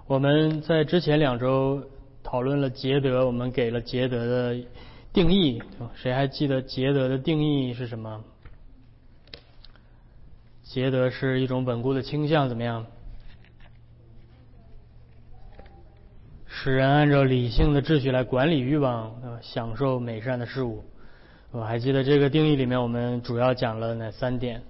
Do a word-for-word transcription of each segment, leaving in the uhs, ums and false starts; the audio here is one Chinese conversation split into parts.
我们在之前两周讨论了节德，我们给了节德的定义，谁还记得节德的定义是什么？节德是一种稳固的倾向，怎么样？使人按照理性的秩序来管理欲望，享受美善的事物。我还记得这个定义里面，我们主要讲了哪三点？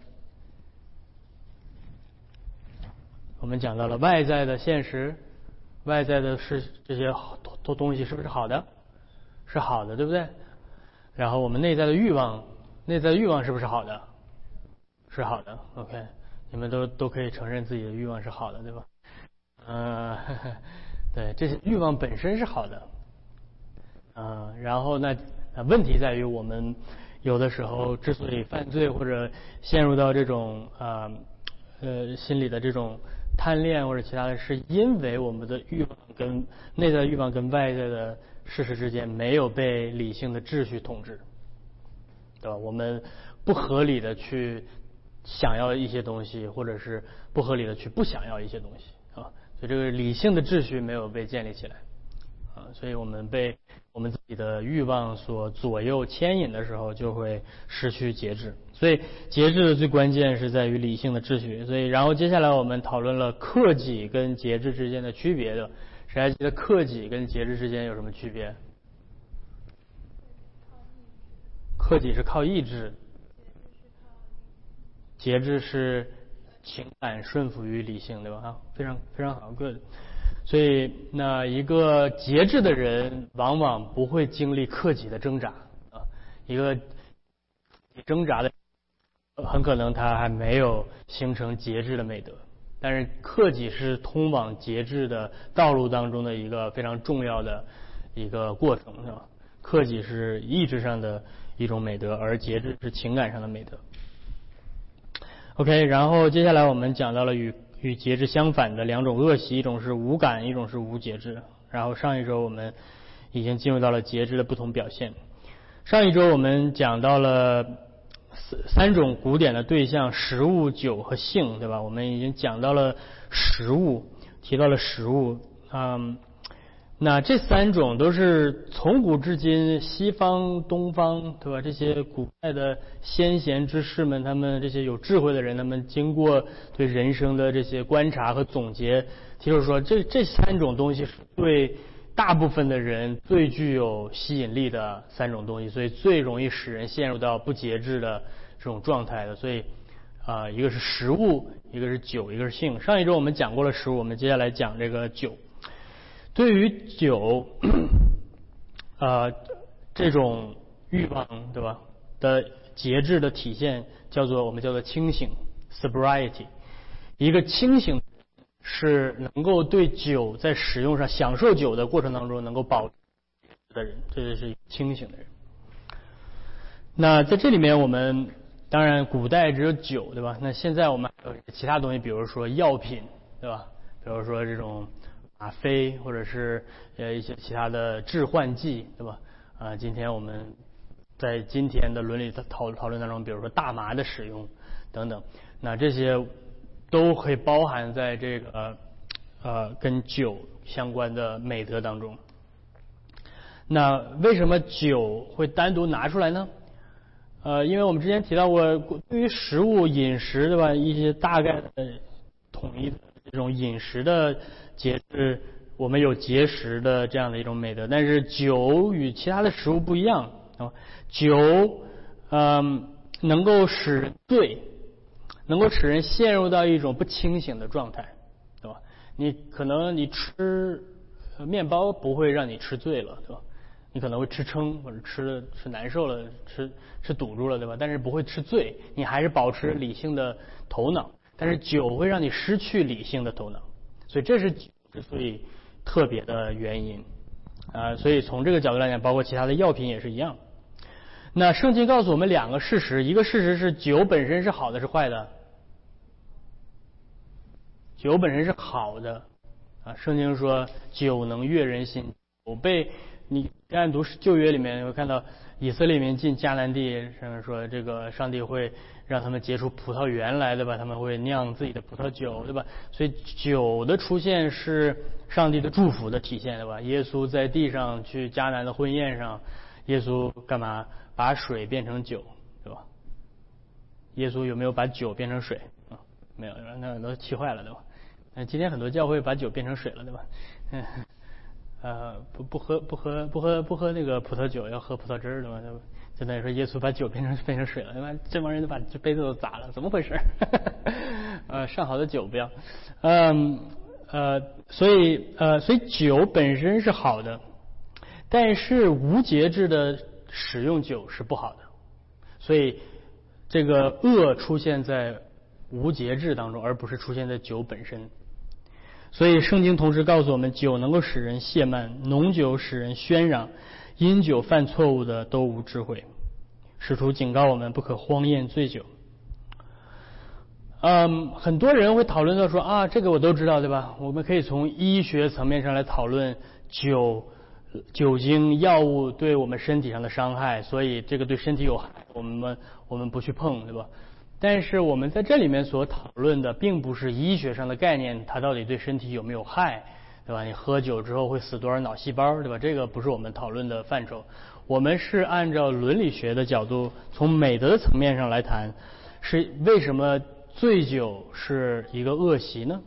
我们讲到了外在的现实，外在的是这些东东西是不是好的？是好的，对不对？然后我们内在的欲望，内在的欲望是不是好的？是好的。OK， 你们都都可以承认自己的欲望是好的，对吧？嗯、呃，对，这些欲望本身是好的。嗯、呃，然后呢，问题在于我们有的时候之所以犯罪或者陷入到这种啊 呃, 呃心理的这种贪恋或者其他的，是因为我们的欲望跟内在的欲望跟外在的事实之间没有被理性的秩序统治，对吧？我们不合理的去想要一些东西，或者是不合理的去不想要一些东西啊，所以这个理性的秩序没有被建立起来啊，所以我们被我们自己的欲望所左右牵引的时候，就会失去节制。所以节制的最关键是在于理性的秩序。所以然后接下来我们讨论了克己跟节制之间的区别的，谁还记得克己跟节制之间有什么区别？克己是靠意志，节制是情感顺服于理性，对吧？啊，非常非常好 ，good。所以那一个节制的人往往不会经历克己的挣扎啊，一个挣扎的很可能他还没有形成节制的美德，但是克己是通往节制的道路当中的一个非常重要的一个过程，是吧？克己是意志上的一种美德，而节制是情感上的美德。OK， 然后接下来我们讲到了与与节制相反的两种恶习，一种是无感，一种是无节制。然后上一周我们已经进入到了节制的不同表现。上一周我们讲到了三种古典的对象：食物、酒和性，对吧？我们已经讲到了食物，提到了食物，嗯。那这三种都是从古至今西方东方，对吧？这些古代的先贤之士们，他们这些有智慧的人，他们经过对人生的这些观察和总结，提出说这这三种东西是对大部分的人最具有吸引力的三种东西，所以最容易使人陷入到不节制的这种状态的。所以啊、呃，一个是食物，一个是酒，一个是性。上一周我们讲过了食物，我们接下来讲这个酒。对于酒，呃，这种欲望，对吧？的节制的体现，叫做我们叫做清醒 （sobriety）。一个清醒是能够对酒在使用上、享受酒的过程当中能够保持的人，这就是清醒的人。那在这里面，我们当然古代只有酒，对吧？那现在我们还有其他东西，比如说药品，对吧？比如说这种吗啡，或者是呃一些其他的致幻剂，对吧？啊、呃，今天我们在今天的伦理讨讨论当中，比如说大麻的使用等等，那这些都可以包含在这个呃跟酒相关的美德当中。那为什么酒会单独拿出来呢？呃，因为我们之前提到过，对于食物饮食，对吧？一些大概的统一的这种饮食的节制，我们有节食的这样的一种美德，但是酒与其他的食物不一样啊。酒，嗯，能够使人醉，能够使人陷入到一种不清醒的状态，对吧？你可能你吃面包不会让你吃醉了，对吧？你可能会吃撑，或者吃吃难受了，吃吃堵住了，对吧？但是不会吃醉，你还是保持理性的头脑。但是酒会让你失去理性的头脑，所以这是酒之所以特别的原因啊。所以从这个角度来讲，包括其他的药品也是一样。那圣经告诉我们两个事实，一个事实是酒本身是好的是坏的？酒本身是好的啊。圣经说酒能悦人心，酒被你按读旧约里面会看到以色列民进迦南地，上面说这个上帝会让他们结出葡萄园来，对吧？他们会酿自己的葡萄酒，对吧？所以酒的出现是上帝的祝福的体现，对吧？耶稣在地上去迦南的婚宴上，耶稣干嘛？把水变成酒，对吧？耶稣有没有把酒变成水啊？没有，那都气坏了，对吧？那今天很多教会把酒变成水了，对吧？嗯，呃，不不喝不喝不喝不喝那个葡萄酒，要喝葡萄汁儿，对吧？就等于说耶稣把酒变成变成水了，对吧？这帮人都把这杯子都砸了，怎么回事？呃，上好的酒不要，嗯呃，所以呃，所以酒本身是好的，但是无节制的使用酒是不好的，所以这个恶出现在无节制当中，而不是出现在酒本身。所以圣经同时告诉我们，酒能够使人懈慢，浓酒使人喧嚷，因酒犯错误的都无智慧。使徒警告我们不可荒宴醉酒。嗯，很多人会讨论到说啊，这个我都知道，对吧？我们可以从医学层面上来讨论酒、酒精、药物对我们身体上的伤害，所以这个对身体有害，我们我们不去碰，对吧？但是我们在这里面所讨论的并不是医学上的概念，它到底对身体有没有害，对吧？你喝酒之后会死多少脑细胞，对吧？这个不是我们讨论的范畴。我们是按照伦理学的角度，从美德的层面上来谈，是为什么醉酒是一个恶习呢？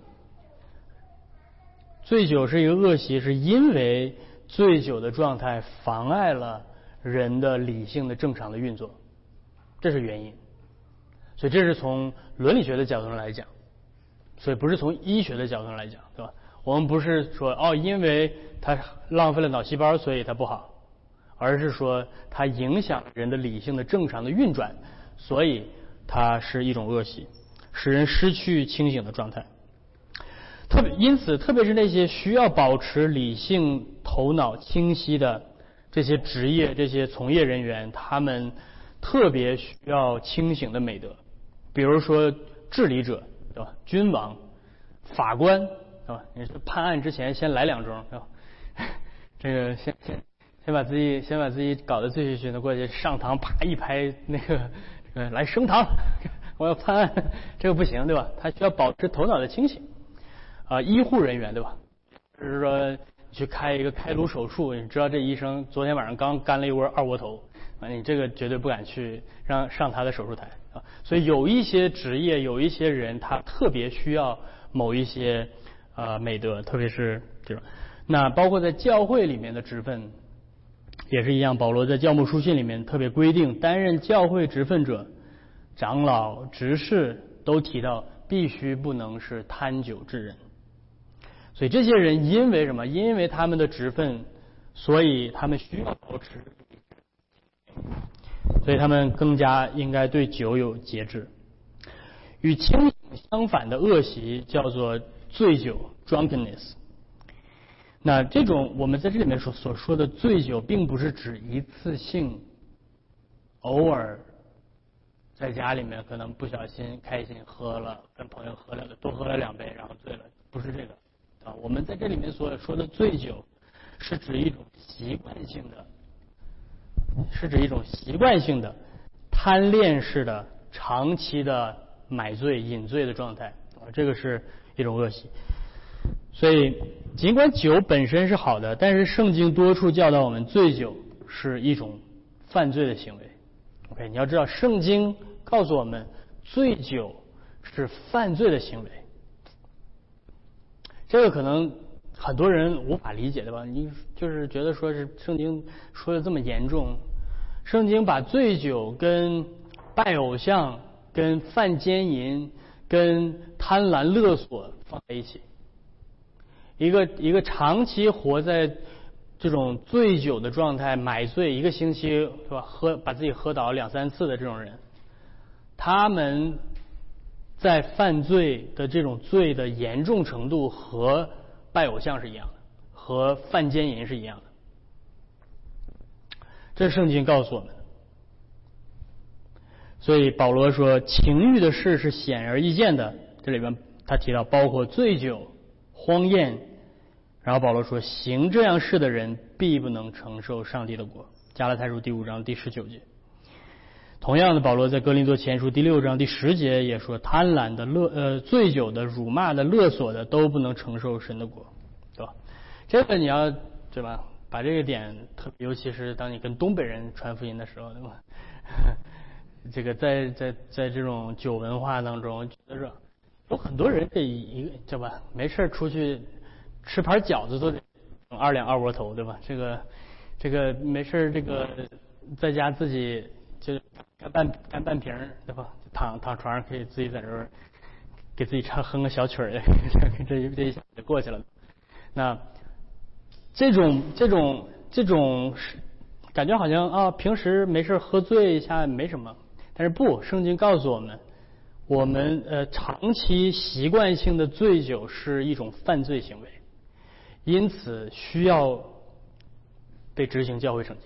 醉酒是一个恶习，是因为醉酒的状态妨碍了人的理性的正常的运作，这是原因。所以这是从伦理学的角度上来讲，所以不是从医学的角度上来讲，对吧？我们不是说哦，因为它浪费了脑细胞，所以它不好，而是说它影响人的理性的正常的运转，所以它是一种恶习，使人失去清醒的状态。特别因此，特别是那些需要保持理性、头脑清晰的这些职业、这些从业人员，他们特别需要清醒的美德。比如说治理者，对吧？君王、法官，对吧？你是判案之前先来两盅，对吧？这个先先先把自己先把自己搞得醉醺醺的，过去上堂啪一拍那个这个来升堂，我要判案，这个不行，对吧？他需要保持头脑的清醒。啊、呃，医护人员，对吧？就是说去开一个开颅手术，你知道这医生昨天晚上刚干了一窝二锅头，啊，你这个绝对不敢去让上他的手术台啊。所以有一些职业，有一些人，他特别需要某一些呃美德，特别是这种。那包括在教会里面的职分也是一样，保罗在教牧书信里面特别规定，担任教会职分者、长老、执事都提到必须不能是贪酒之人。所以这些人因为什么？因为他们的职分，所以他们需要保持，所以他们更加应该对酒有节制。与清醒相反的恶习叫做醉酒 drunkenness。那这种我们在这里面所所说的醉酒，并不是指一次性偶尔在家里面可能不小心开心喝了，跟朋友喝了多喝了两杯然后醉了，不是这个啊。我们在这里面所说的醉酒是指一种习惯性的是指一种习惯性的贪恋式的长期的买醉饮醉的状态啊，这个是一种恶习。所以尽管酒本身是好的，但是圣经多处教导我们醉酒是一种犯罪的行为。 OK， 你要知道圣经告诉我们醉酒是犯罪的行为，这个可能很多人无法理解，对吧？你就是觉得说是圣经说的这么严重，圣经把醉酒跟拜偶像、跟犯奸淫、跟贪婪勒索放在一起。一个一个长期活在这种醉酒的状态，买醉一个星期是吧，喝把自己喝倒两三次的这种人，他们在犯罪的这种罪的严重程度和拜偶像是一样的，和犯奸淫是一样的。这是圣经告诉我们的。所以保罗说情欲的事是显而易见的，这里边他提到包括醉酒、荒宴，然后保罗说行这样事的人必不能承受上帝的国。加拉太书第五章第十九节。同样的，保罗在哥林多前书第六章第十节也说，贪婪的、乐呃醉酒的、辱骂的、勒索的都不能承受神的国。 对吧？这个你要对吧？把这个点，特别尤其是当你跟东北人传福音的时候，对吧？这个在在在这种酒文化当中，觉得说有很多人这一个对吧？没事出去吃盘饺子都得二两二窝头，对吧？这个这个没事这个在家自己就干半干半瓶，对吧？躺躺床上可以自己在这儿给自己唱哼个小曲儿，这这一下就过去了。那这种这种这种感觉好像啊，平时没事喝醉一下没什么，但是不，圣经告诉我们，我们呃长期习惯性的醉酒是一种犯罪行为，因此需要被执行教会惩戒。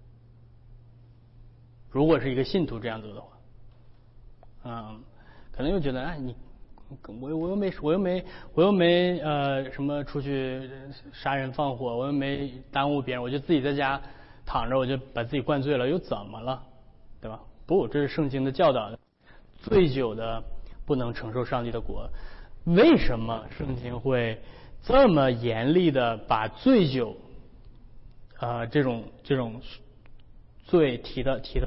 如果是一个信徒这样子的话，嗯，可能又觉得哎你。我我又没我又没我又没呃什么出去杀人放火，我又没耽误别人，我就自己在家躺着，我就把自己灌醉了，又怎么了，对吧？不，这是圣经的教导，醉酒的不能承受上帝的国。为什么圣经会这么严厉的把醉酒啊、呃、这种这种罪提的提的？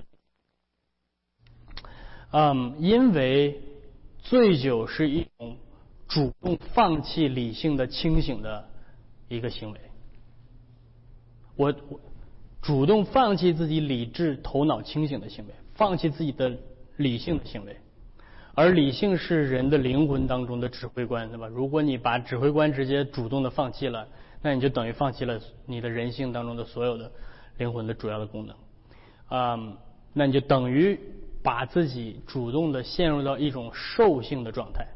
嗯，因为醉酒是一种主动放弃理性的清醒的一个行为。我我主动放弃自己理智头脑清醒的行为，放弃自己的理性的行为。而理性是人的灵魂当中的指挥官，对吧？如果你把指挥官直接主动的放弃了，那你就等于放弃了你的人性当中的所有的灵魂的主要的功能。嗯，那你就等于把自己主动的陷入到一种兽性的状态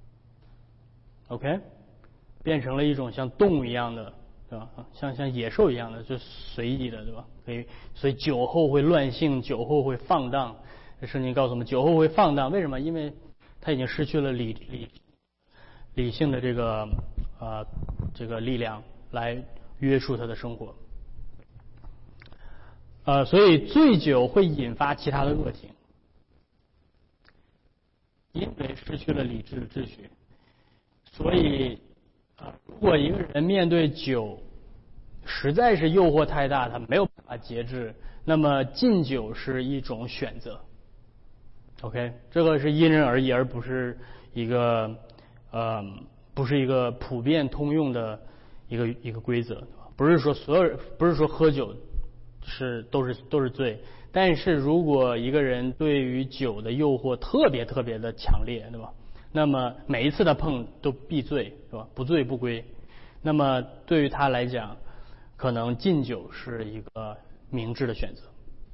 ，OK， 变成了一种像动物一样的，对吧？像像野兽一样的，就随意的，对吧？所以所以酒后会乱性，酒后会放荡。圣经告诉我们，酒后会放荡，为什么？因为他已经失去了理理理性的这个啊、呃、这个力量来约束他的生活。呃，所以醉酒会引发其他的恶行。因为失去了理智的秩序，所以啊，如果一个人面对酒实在是诱惑太大，他没有办法节制，那么禁酒是一种选择。OK， 这个是因人而异，而不是一个呃，不是一个普遍通用的一个一个规则，不是说所有人，不是说喝酒是都是都是罪。但是如果一个人对于酒的诱惑特别特别的强烈，对吧？那么每一次他碰都必醉，对吧？不醉不归。那么对于他来讲，可能禁酒是一个明智的选择。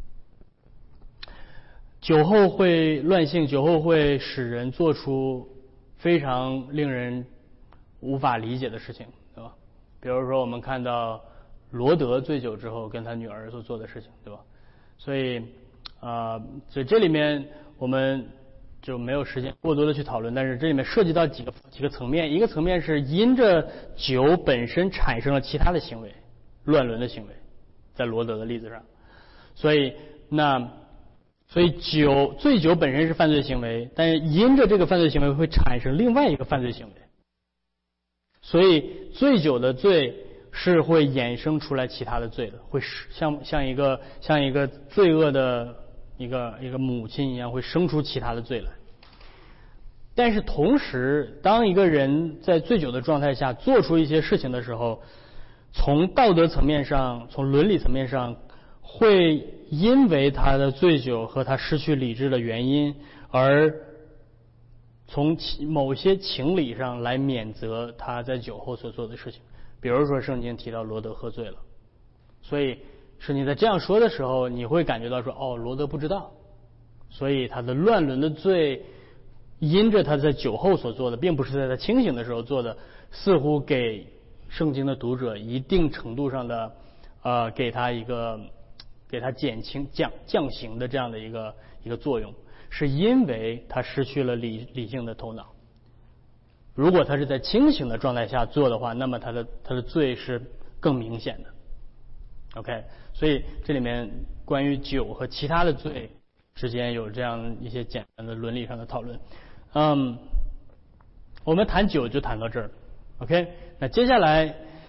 酒后会乱性，酒后会使人做出非常令人无法理解的事情，对吧？比如说我们看到罗德醉酒之后跟他女儿所做的事情，对吧？所以啊，这、呃、这里面我们就没有时间过多的去讨论，但是这里面涉及到几个几个层面。一个层面是因着酒本身产生了其他的行为，乱伦的行为，在罗德的例子上，所以那所以酒醉酒本身是犯罪行为，但是因着这个犯罪行为会产生另外一个犯罪行为，所以醉酒的罪是会衍生出来其他的罪的，会像像一个像一个罪恶的一个一个母亲一样，会生出其他的罪来。但是同时，当一个人在醉酒的状态下做出一些事情的时候，从道德层面上，从伦理层面上，会因为他的醉酒和他失去理智的原因，而从某些情理上来免责他在酒后所做的事情。比如说圣经提到罗德喝醉了，所以圣经在这样说的时候，你会感觉到说，哦，罗德不知道，所以他的乱伦的罪因着他在酒后所做的，并不是在他清醒的时候做的，似乎给圣经的读者一定程度上的呃给他一个给他减轻降降刑的这样的一个一个作用，是因为他失去了理理性的头脑。如果他是在清醒的状态下做的话，那么他的他的罪是更明显的。OK， 所以这里面关于酒和其他的罪之间有这样一些简单的伦理上的讨论。嗯，我们谈酒就谈到这儿。OK， 那接下来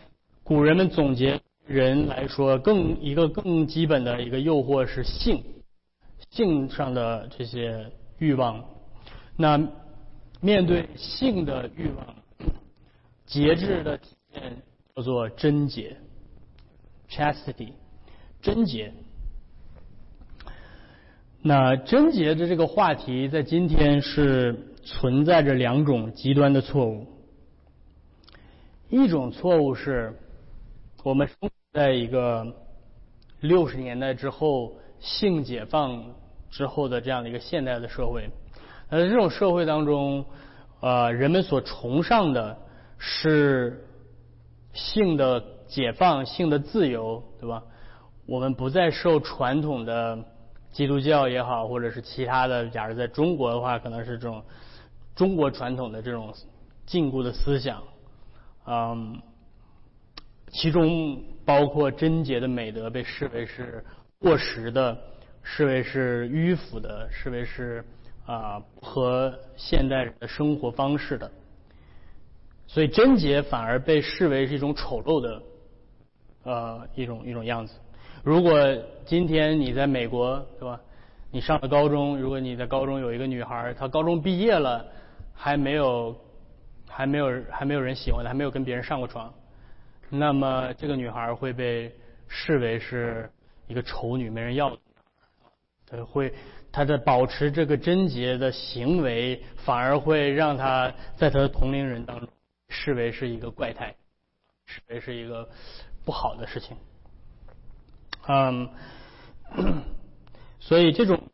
古人们总结人来说，更一个更基本的一个诱惑是性，性上的这些欲望。那面对性的欲望，节制的体现叫做贞洁 （chastity）， 贞洁。那贞洁的这个话题在今天是存在着两种极端的错误。一种错误是我们生活在一个六十年代之后性解放之后的这样的一个现代的社会。而在这种社会当中，呃，人们所崇尚的是性的解放、性的自由，对吧？我们不再受传统的基督教也好，或者是其他的，假如在中国的话，可能是这种中国传统的这种禁锢的思想，嗯，其中包括贞洁的美德被视为是过时的，视为是迂腐的，视为是啊和现代人的生活方式的，所以贞洁反而被视为是一种丑陋的呃一种一种样子。如果今天你在美国，对吧？你上了高中，如果你在高中有一个女孩，她高中毕业了，还没有还没有还没有人喜欢她，还没有跟别人上过床，那么这个女孩会被视为是一个丑女，没人要的。对，会她的保持这个贞洁的行为，反而会让她在她的同龄人当中视为是一个怪胎，视为是一个不好的事情。嗯，所以这种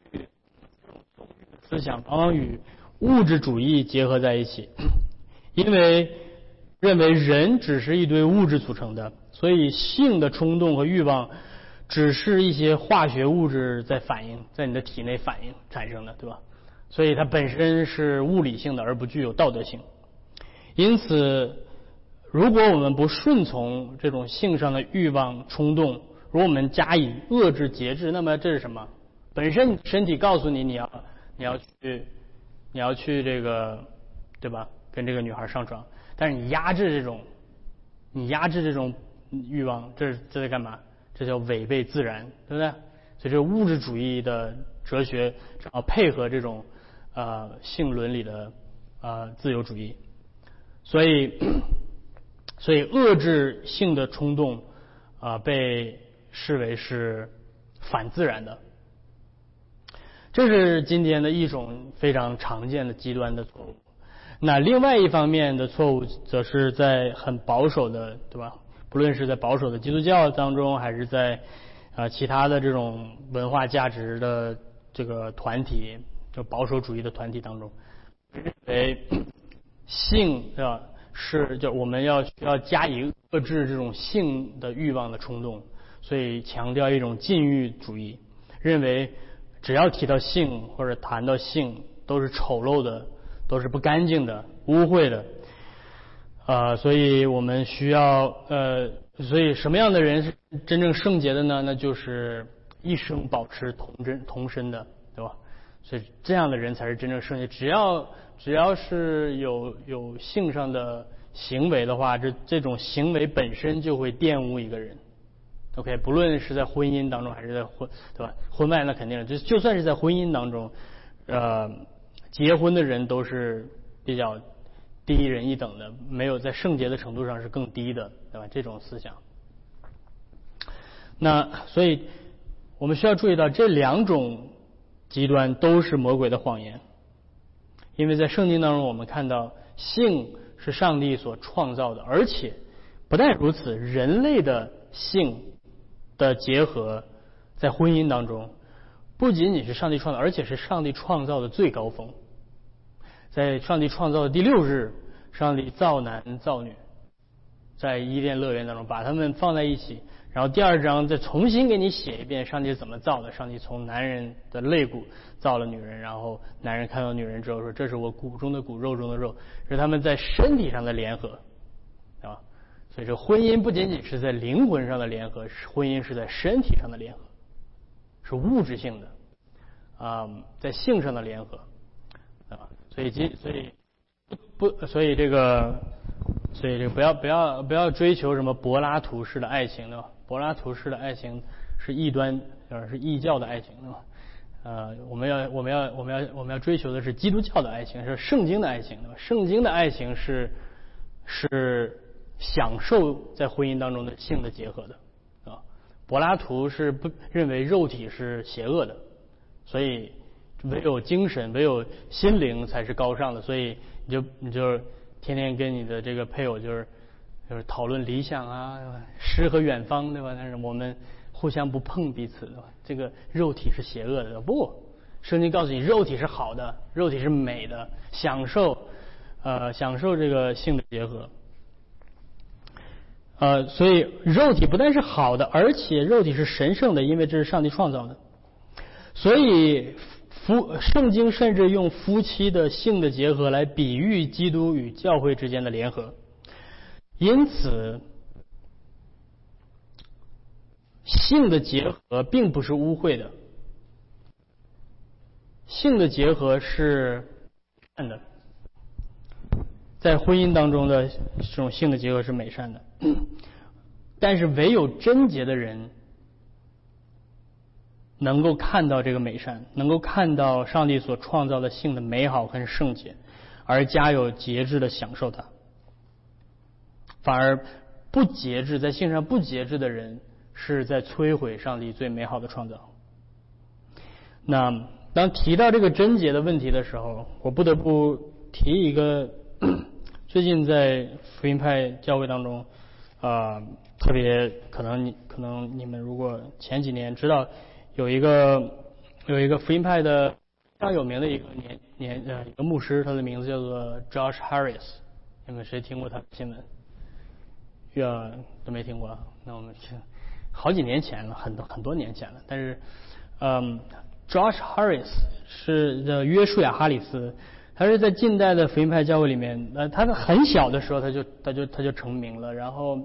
思想往往与物质主义结合在一起，因为认为人只是一堆物质组成的，所以性的冲动和欲望只是一些化学物质在反应，在你的体内反应产生的，对吧？所以它本身是物理性的，而不具有道德性。因此，如果我们不顺从这种性上的欲望冲动，如果我们加以遏制节制，那么这是什么？本身你身体告诉你你要你要去你要去这个，对吧？跟这个女孩上床，但是你压制这种你压制这种欲望，这是这在干嘛？这叫违背自然，对不对？所以这物质主义的哲学正好配合这种呃性伦理的呃自由主义，所以所以遏制性的冲动啊、呃、被视为是反自然的，这是今天的一种非常常见的极端的错误。那另外一方面的错误，则是在很保守的，对吧？不论是在保守的基督教当中，还是在啊、呃、其他的这种文化价值的这个团体，就保守主义的团体当中，认为性是吧？是就我们要需要加以遏制这种性的欲望的冲动，所以强调一种禁欲主义，认为只要提到性或者谈到性都是丑陋的，都是不干净的、污秽的，啊、呃，所以我们需要呃，所以什么样的人是真正圣洁的呢？那就是一生保持童真童身的，对吧？所以这样的人才是真正圣洁。只要只要是有有性上的行为的话，这这种行为本身就会玷污一个人。OK， 不论是在婚姻当中还是在婚，对吧？婚外那肯定，就就算是在婚姻当中，呃，结婚的人都是比较低人一等的，没有在圣洁的程度上是更低的，对吧？这种思想。那所以我们需要注意到，这两种极端都是魔鬼的谎言，因为在圣经当中我们看到性是上帝所创造的，而且不但如此，人类的性的结合在婚姻当中不仅仅是上帝创造，而且是上帝创造的最高峰。在上帝创造的第六日，上帝造男造女，在伊甸乐园当中把他们放在一起，然后第二章再重新给你写一遍上帝怎么造的。上帝从男人的肋骨造了女人，然后男人看到女人之后说，这是我骨中的骨，肉中的肉，是他们在身体上的联合啊。所以这婚姻不仅仅是在灵魂上的联合，婚姻是在身体上的联合，是物质性的啊，在性上的联合啊。所以所以不所以这个所以这个不要不要不要追求什么柏拉图式的爱情，对吧？柏拉图式的爱情是异端，是异教的爱情，对吧？呃，我们要我们要我们要我们要追求的是基督教的爱情，是圣经的爱情，对吧？圣经的爱情是是享受在婚姻当中的性的结合的啊。柏拉图是不认为肉体是邪恶的，所以唯有精神唯有心灵才是高尚的，所以你就你就天天跟你的这个配偶就是就是讨论理想啊，诗和远方，对吧？但是我们互相不碰彼此，对吧？这个肉体是邪恶的，不，圣经告诉你，肉体是好的，肉体是美的，享受呃享受这个性的结合。呃，所以肉体不但是好的，而且肉体是神圣的，因为这是上帝创造的。所以夫圣经甚至用夫妻的性的结合来比喻基督与教会之间的联合。因此性的结合并不是污秽的，性的结合是善的，在婚姻当中的这种性的结合是美善的，但是唯有贞洁的人能够看到这个美善，能够看到上帝所创造的性的美好和圣洁，而加有节制的享受它。反而不节制，在性上不节制的人是在摧毁上帝最美好的创造。那当提到这个贞洁的问题的时候，我不得不提一个最近在福音派教会当中啊、呃，特别可能你可能你们如果前几年知道有一个有一个福音派的非常有名的一个年年呃一个牧师，他的名字叫做 Josh Harris， 你们谁听过他的新闻？呃，都没听过。那我们好几年前了，很多很多年前了。但是，嗯 ，Josh Harris 是的约书亚哈里斯，他是在近代的福音派教会里面，呃，他很小的时候他就他就他就成名了。然后，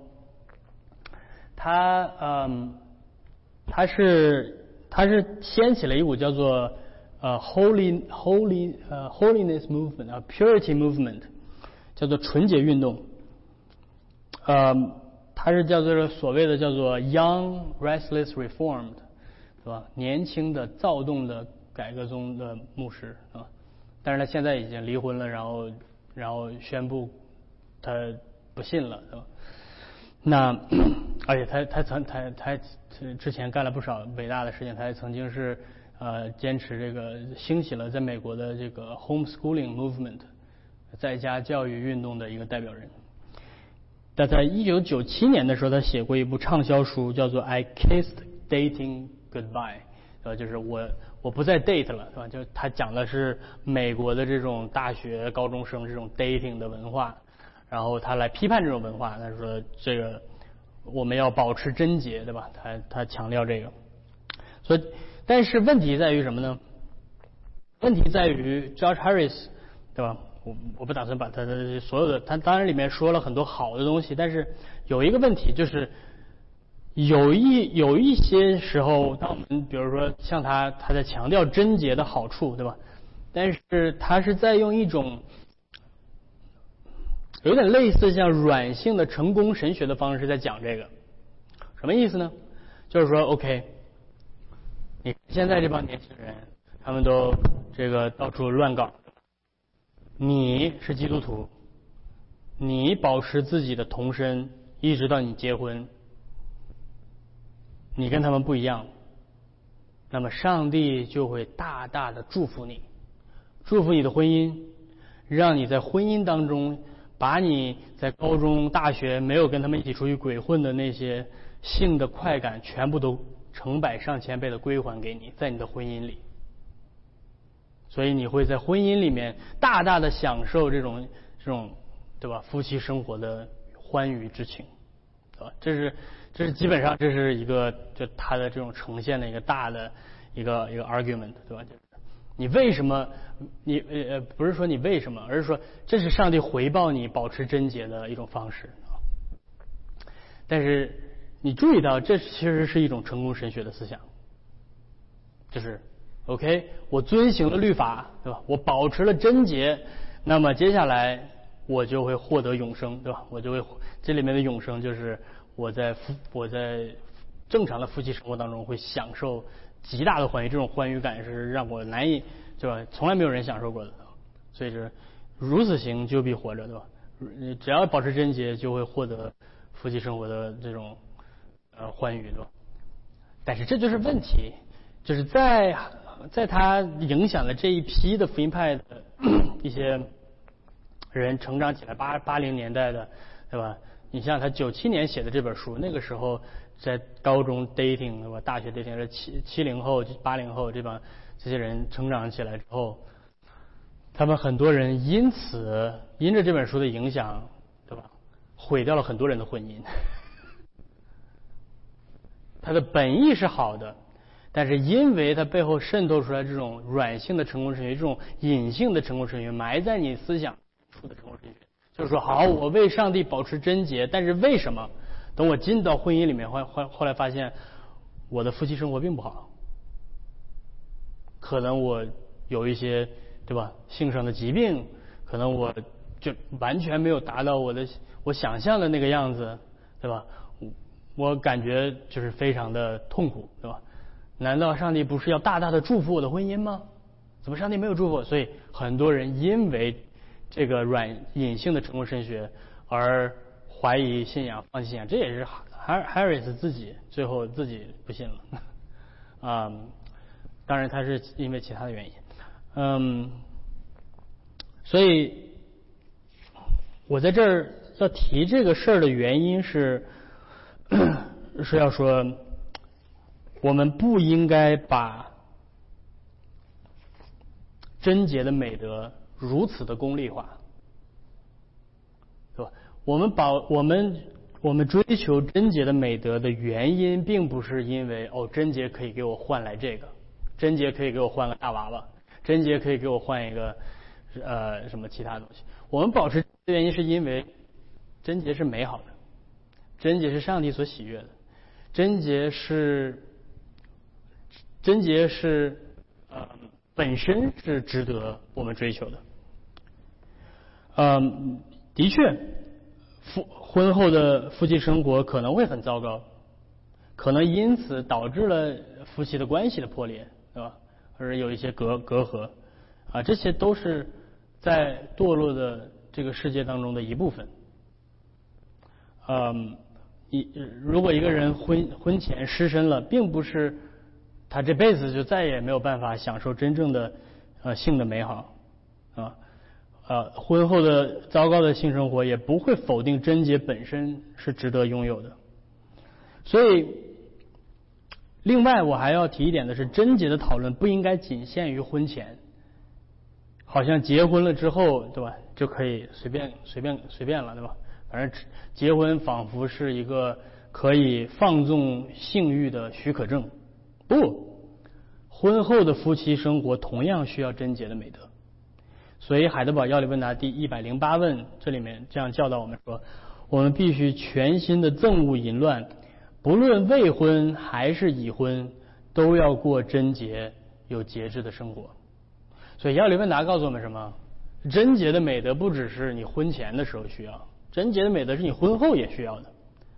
他嗯，他是他是掀起了一股叫做呃 Holy Holy 呃 Holiness Movement 啊 Purity Movement， 叫做纯洁运动。呃，他是叫做所谓的叫做 Young Restless Reformed， 是吧？年轻的躁动的改革宗的牧师啊，但是他现在已经离婚了，然后然后宣布他不信了，是吧？那而且他他曾他他之前干了不少伟大的事情，他也曾经是呃坚持这个兴起了在美国的这个 homeschooling movement 在家教育运动的一个代表人。但在一九九七年的时候，他写过一部畅销书，叫做《I Kissed Dating Goodbye》，呃，就是我我不再 date 了，是吧？就他讲的是美国的这种大学高中生这种 dating 的文化，然后他来批判这种文化，他说这个我们要保持贞洁，对吧？他他强调这个，所以但是问题在于什么呢？问题在于 Josh Harris， 对吧？我我不打算把他的所有的，他当然里面说了很多好的东西，但是有一个问题就是，有一有一些时候，当我们比如说像他他在强调贞洁的好处，对吧？但是他是在用一种有点类似像软性的成功神学的方式在讲这个，什么意思呢？就是说 ，OK， 你现在这帮年轻人，他们都这个到处乱搞。你是基督徒，你保持自己的童身，一直到你结婚，你跟他们不一样，那么上帝就会大大的祝福你，祝福你的婚姻，让你在婚姻当中把你在高中、大学没有跟他们一起出去鬼混的那些性的快感，全部都成百上千倍的归还给你，在你的婚姻里。所以你会在婚姻里面大大的享受这种这种对吧夫妻生活的欢愉之情，对吧？这是这是基本上这是一个就他的这种呈现的一个大的一个一个 argument， 对吧？就是你为什么你呃不是说你为什么，而是说这是上帝回报你保持贞洁的一种方式啊。但是你注意到，这其实是一种成功神学的思想，就是。OK， 我遵行了律法，对吧？我保持了贞洁，那么接下来我就会获得永生，对吧？我就会这里面的永生就是我在夫我在正常的夫妻生活当中会享受极大的欢愉，这种欢愉感是让我难以，对吧？从来没有人享受过的，所以是如此行就必活着，对吧？只要保持贞洁，就会获得夫妻生活的这种呃欢愉，对吧？但是这就是问题，就是在在他影响了这一批的福音派的一些人成长起来，八八零年代的，对吧？你像他九七年写的这本书，那个时候在高中 dating， 对吧？大学 dating 是七七零后、八零后这帮这些人成长起来之后，他们很多人因此因着这本书的影响，对吧？毁掉了很多人的婚姻。他的本意是好的，但是因为它背后渗透出来这种软性的成功神学，这种隐性的成功神学，埋在你思想处的成功神学，就是说，好，我为上帝保持贞洁，但是为什么？等我进到婚姻里面，后后后来发现我的夫妻生活并不好，可能我有一些，对吧？性上的疾病，可能我就完全没有达到我的我想象的那个样子，对吧？我感觉就是非常的痛苦，对吧？难道上帝不是要大大的祝福我的婚姻吗？怎么上帝没有祝福我？所以很多人因为这个软隐性的成功神学而怀疑信仰、放弃信仰，这也是 Harris 自己最后自己不信了啊、嗯。当然他是因为其他的原因，嗯，所以我在这儿要提这个事儿的原因是。是要说，我们不应该把贞洁的美德如此的功利化，对吧？我们把我们我们追求贞洁的美德的原因，并不是因为哦，贞洁可以给我换来这个，贞洁可以给我换个大娃娃，贞洁可以给我换一个呃什么其他东西。我们保持的原因是因为贞洁是美好的。贞洁是上帝所喜悦的，贞洁是贞洁是呃本身是值得我们追求的。嗯，的确，夫婚后的夫妻生活可能会很糟糕，可能因此导致了夫妻的关系的破裂，对吧？或者有一些隔隔阂啊，这些都是在堕落的这个世界当中的一部分。嗯。一如果一个人婚婚前失身了，并不是他这辈子就再也没有办法享受真正的呃性的美好啊呃婚后的糟糕的性生活也不会否定贞洁本身是值得拥有的。所以，另外我还要提一点的是，贞洁的讨论不应该仅限于婚前，好像结婚了之后，对吧，就可以随便随便随便了，对吧？反正结婚仿佛是一个可以放纵性欲的许可证。不，婚后的夫妻生活同样需要贞洁的美德。所以海德堡要理问答第一百零八问这里面这样教导我们说，我们必须全心的憎恶淫乱，不论未婚还是已婚，都要过贞洁有节制的生活。所以要理问答告诉我们什么？贞洁的美德不只是你婚前的时候需要，贞洁的美德是你婚后也需要的。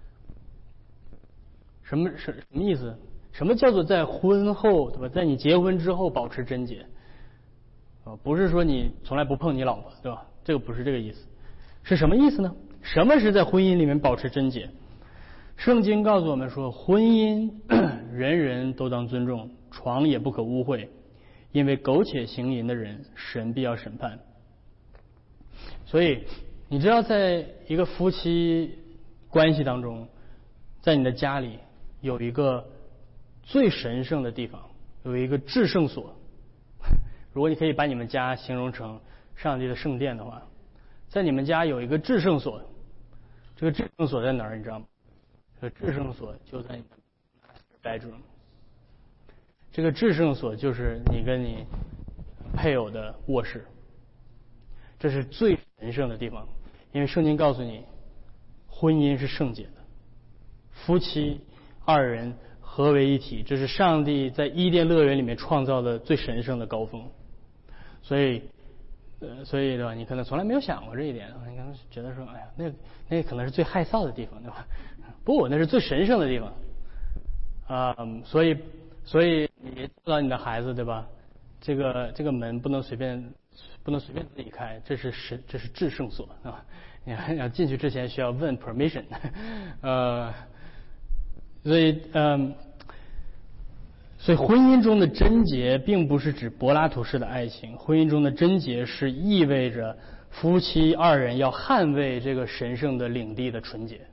什么什什么意思？什么叫做在婚后，对吧？在你结婚之后保持贞洁啊，不是说你从来不碰你老婆，对吧？这个不是这个意思。是什么意思呢？什么是在婚姻里面保持贞洁？圣经告诉我们说，婚姻人人都当尊重，床也不可污秽，因为苟且行淫的人，神必要审判。所以你知道，在一个夫妻关系当中，在你的家里有一个最神圣的地方，有一个至圣所。如果你可以把你们家形容成上帝的圣殿的话，在你们家有一个至圣所。这个至圣所在哪儿？你知道吗？这个至圣所就在你的 master bedroom。这个至圣所就是你跟你配偶的卧室。这是最神圣的地方，因为圣经告诉你，婚姻是圣洁的，夫妻二人合为一体，这是上帝在伊甸乐园里面创造的最神圣的高峰。所以呃，所以对吧？你可能从来没有想过这一点，你可能觉得说，哎呀，那那可能是最害臊的地方，对吧？不，那是最神圣的地方啊、嗯。所以，所以你教导你的孩子，对吧？这个这个门不能随便不能随便自己开，这是神，这是至圣所啊。你要进去之前需要问 permission， 呃，所以嗯。所以婚姻中的贞洁并不是指柏拉图式的爱情，婚姻中的贞洁是意味着夫妻二人要捍卫这个神圣的领地的纯洁。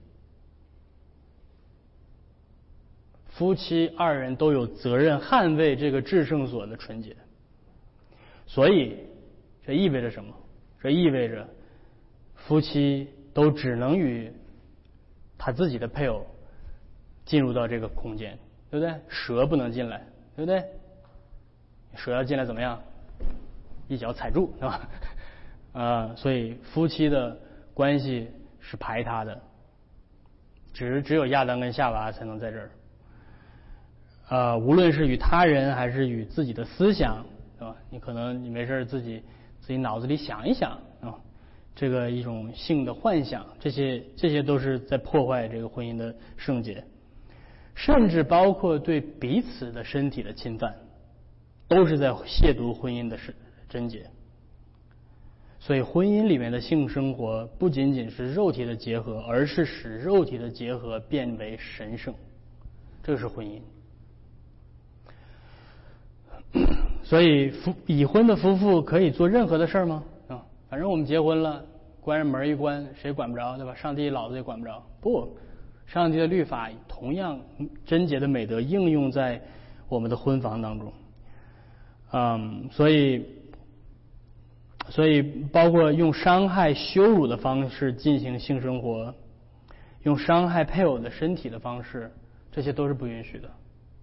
夫妻二人都有责任捍卫这个至圣所的纯洁。所以这意味着什么？这意味着夫妻都只能与他自己的配偶进入到这个空间，对不对？蛇不能进来，对不对？蛇要进来怎么样？一脚踩住，是吧？啊、呃，所以夫妻的关系是排他的，只只有亚当跟夏娃才能在这儿。呃，无论是与他人还是与自己的思想，对吧？你可能你没事自己自己脑子里想一想啊，这个一种性的幻想，这些这些都是在破坏这个婚姻的圣洁。甚至包括对彼此的身体的侵犯，都是在亵渎婚姻的贞洁。所以婚姻里面的性生活不仅仅是肉体的结合，而是使肉体的结合变为神圣，这是婚姻。所以夫已婚的夫妇可以做任何的事儿吗？啊，反正我们结婚了，关上门一关，谁管不着，对吧？上帝老子也管不着。不，上帝的律法同样贞洁的美德应用在我们的婚房当中。嗯，所以所以包括用伤害羞辱的方式进行性生活，用伤害配偶的身体的方式，这些都是不允许的。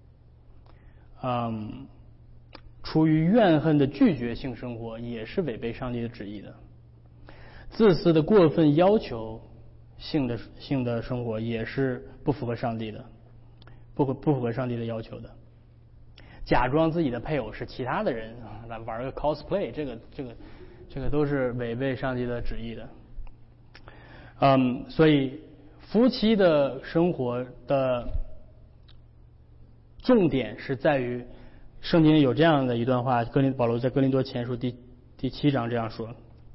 嗯，出于怨恨的拒绝性生活也是违背上帝的旨意的。自私的过分要求性的性的生活也是不符合上帝的，不不符合上帝的要求的。假装自己的配偶是其他的人啊，来玩个 cosplay， 这个这个这个都是违背上帝的旨意的。嗯，所以夫妻的生活的重点是在于，圣经有这样的一段话，哥林保罗在哥林多前书第第七章这样说：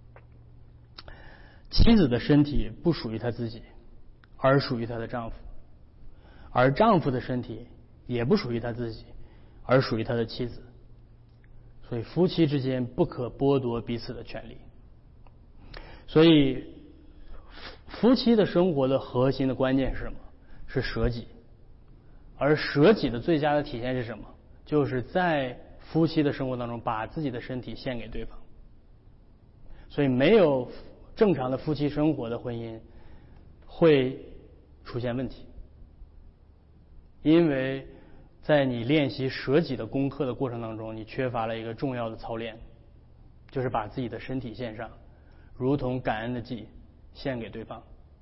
妻子的身体不属于她自己，而属于她的丈夫；而丈夫的身体也不属于他自己，而属于他的妻子。所以夫妻之间不可剥夺彼此的权利。所以夫妻的生活的核心的关键是什么？是舍己。而舍己的最佳的体现是什么？就是在夫妻的生活当中把自己的身体献给对方。所以没有正常的夫妻生活的婚姻会出现问题，因为在你练习舍己的功课的过程当中，你缺乏了一个重要的操练，就是把自己的身体献上，如同感恩的祭献给对方。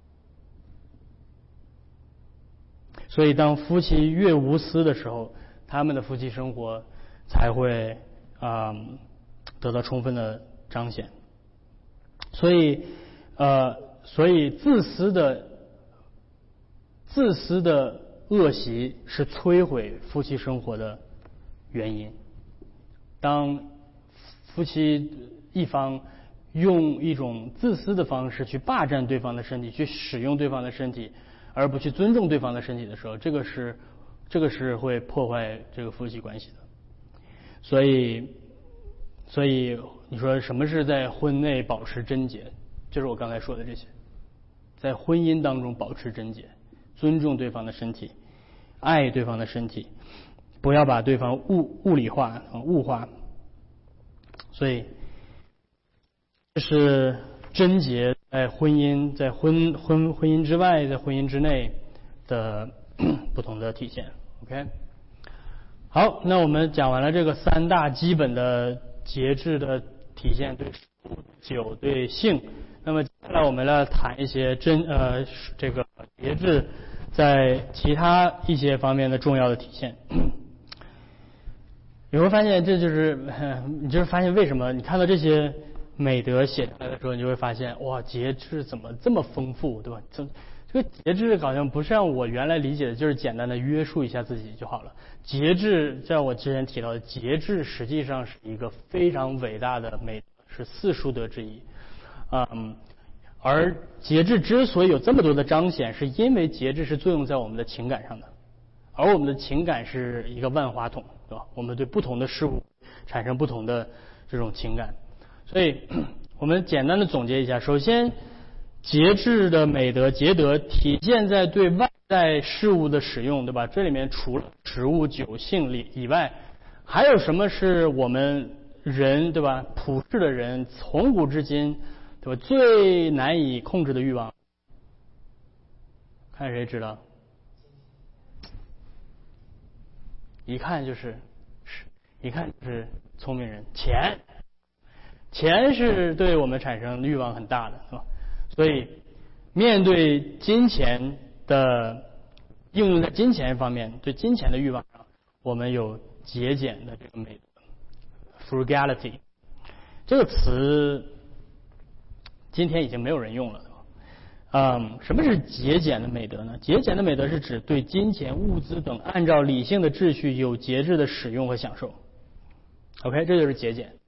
所以当夫妻越无私的时候，他们的夫妻生活才会啊、嗯、得到充分的彰显。所以呃，所以自私的自私的恶习是摧毁夫妻生活的原因。当夫妻一方用一种自私的方式去霸占对方的身体，去使用对方的身体，而不去尊重对方的身体的时候，这个是这个是会破坏这个夫妻关系的。所以所以你说什么是在婚内保持贞洁？就是我刚才说的这些，在婚姻当中保持贞洁，尊重对方的身体，爱对方的身体，不要把对方物物理化、物化。所以这是贞洁在婚姻、在婚婚婚姻之外、在婚姻之内的不同的体现。OK， 好，那我们讲完了这个三大基本的节制的体现，对食物、酒、对性。那么接下来我们来谈一些真呃这个节制在其他一些方面的重要的体现。你会发现，这就是你就是发现为什么你看到这些美德写出来的时候，你就会发现，哇，节制怎么这么丰富，对吧？这这个节制好像不像我原来理解的，就是简单的约束一下自己就好了。节制，像我之前提到的，节制实际上是一个非常伟大的美德，是四书德之一。嗯，而节制之所以有这么多的彰显，是因为节制是作用在我们的情感上的，而我们的情感是一个万花筒，对吧？我们对不同的事物产生不同的这种情感。所以我们简单的总结一下，首先节制的美德，节德体现在对外在事物的使用，对吧？这里面除了食物、酒、性里以外，还有什么是我们人，对吧？普世的人从古至今，对吧？最难以控制的欲望，看谁知道？一看就是，是，一看就是聪明人，钱。钱是对我们产生欲望很大的，是吧？所以面对金钱的应用在金钱方面，对金钱的欲望上，我们有节俭的这个美德 frugality 这个词今天已经没有人用了。嗯，什么是节俭的美德呢？节俭的美德是指对金钱、物资等按照理性的秩序有节制的使用和享受。OK， 这就是节俭。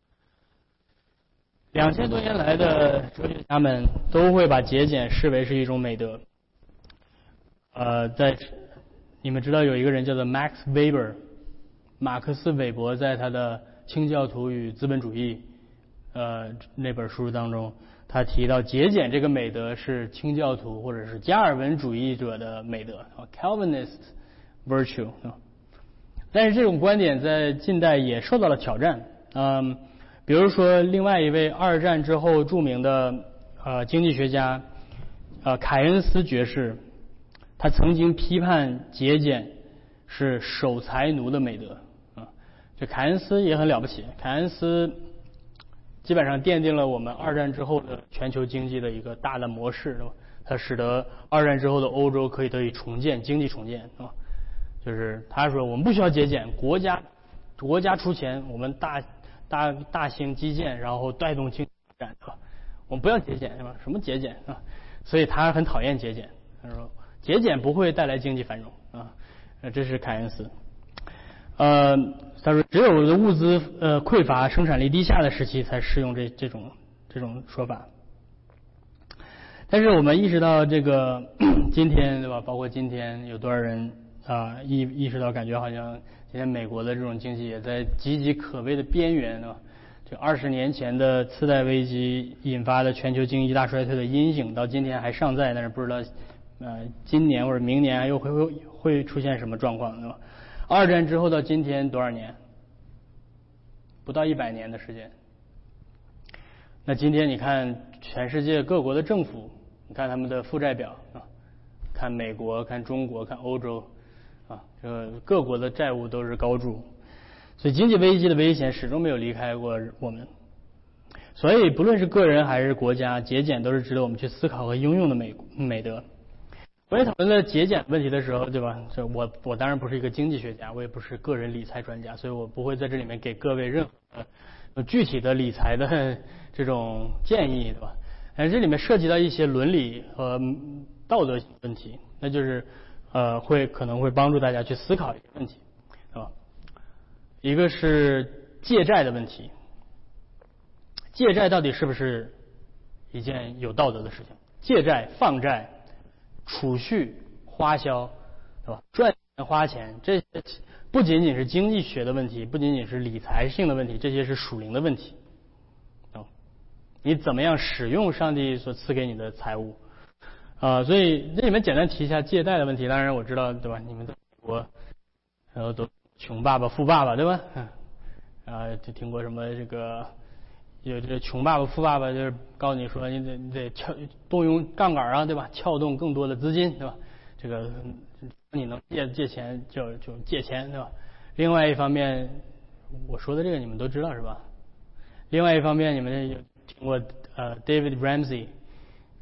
两千多年来的哲学家们都会把节俭视为是一种美德。呃，在你们知道有一个人叫做 Max Weber， 马克思韦伯在他的《清教徒与资本主义》呃那本书当中，他提到节俭这个美德是清教徒或者是加尔文主义者的美德 ，Calvinist virtue。但是这种观点在近代也受到了挑战。嗯。比如说，另外一位二战之后著名的呃经济学家呃凯恩斯爵士，他曾经批判节俭是守财奴的美德啊。这凯恩斯也很了不起，凯恩斯基本上奠定了我们二战之后的全球经济的一个大的模式，对吧？它使得二战之后的欧洲可以得以重建，经济重建啊。就是他说，我们不需要节俭，国家国家出钱，我们大。大大型基建，然后带动经济发展，是吧？我们不要节俭，是吧？什么节俭啊？所以他很讨厌节俭。他说节俭不会带来经济繁荣啊。这是凯恩斯。呃，他说只有物资呃匮乏、生产力低下的时期才适用这这种这种说法。但是我们意识到这个今天，对吧？包括今天有多少人啊、呃、意意识到，感觉好像。今天美国的这种经济也在岌岌可危的边缘啊！这二十年前的次贷危机引发的全球经济大衰退的阴影，到今天还尚在，但是不知道呃今年或者明年又会会会出现什么状况，对吧？二战之后到今天多少年？不到一百年的时间。那今天你看全世界各国的政府，你看他们的负债表啊，看美国，看中国，看欧洲。啊，这个各国的债务都是高筑，所以经济危机的危险始终没有离开过我们。所以不论是个人还是国家，节俭都是值得我们去思考和应用的美美德。我也讨论了节俭问题的时候，对吧？这我我当然不是一个经济学家，我也不是个人理财专家，所以我不会在这里面给各位任何的具体的理财的这种建议，对吧？但是这里面涉及到一些伦理和道德问题，那就是。呃，会可能会帮助大家去思考一个问题，啊，一个是借债的问题，借债到底是不是一件有道德的事情？借债、放债、储蓄、花销，对吧？赚钱、花钱，这不仅仅是经济学的问题，不仅仅是理财性的问题，这些是属灵的问题。啊，你怎么样使用上帝所赐给你的财物？啊、呃，所以这里面简单提一下借贷的问题。当然我知道，对吧？你们在美国，然后都穷爸爸富爸爸，对吧？啊，就听过什么这个有这个穷爸爸富爸爸，就是告诉你说你得你得撬动用杠杆啊，对吧？撬动更多的资金，对吧？这个你能借借钱就就借钱，对吧？另外一方面，我说的这个你们都知道是吧？另外一方面，你们有听过呃 David Ramsey。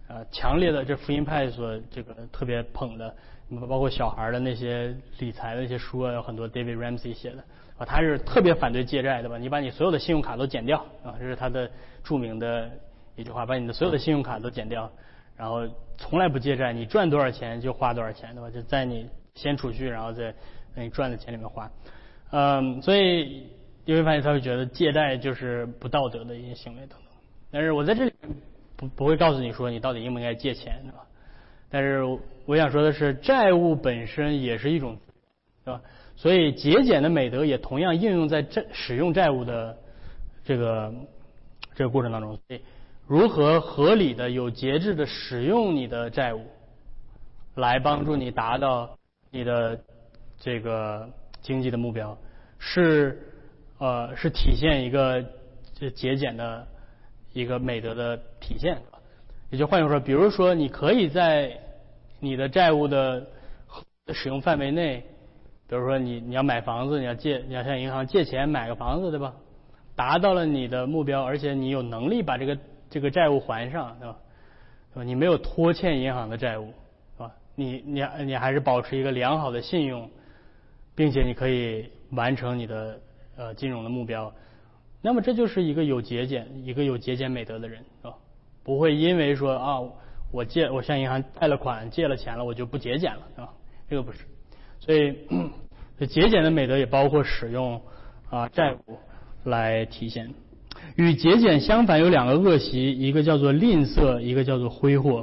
呃强烈的这福音派所这个特别捧的，包括小孩的那些理财的一些书啊，有很多 David Ramsey 写的啊，他是特别反对借债的吧？你把你所有的信用卡都剪掉啊，这是他的著名的一句话，把你的所有的信用卡都剪掉，然后从来不借债，你赚多少钱就花多少钱，对吧？就在你先储蓄，然后在你赚的钱里面花。嗯，所以因为发现他会觉得借债就是不道德的一些行为等等。但是我在这里不不会告诉你说你到底应不应该借钱，对吧？但是我想说的是，债务本身也是一种，对吧？所以节俭的美德也同样应用在债使用债务的这个这个过程当中。所以如何合理的、有节制的使用你的债务，来帮助你达到你的这个经济的目标，是呃是体现一个节俭的一个美德的体现。也就换句话说，比如说你可以在你的债务的使用范围内，比如说你你要买房子，你要借你要向银行借钱买个房子，对吧？达到了你的目标，而且你有能力把这个这个债务还上，对吧？对吧？你没有拖欠银行的债务，对吧？你你你还是保持一个良好的信用，并且你可以完成你的呃金融的目标，那么这就是一个有节俭、一个有节俭美德的人，是吧？不会因为说啊，我借我向银行贷了款、借了钱了，我就不节俭了，是吧？这个不是。所以节俭的美德也包括使用啊债务来体现。与节俭相反有两个恶习，一个叫做吝啬，一个叫做挥霍。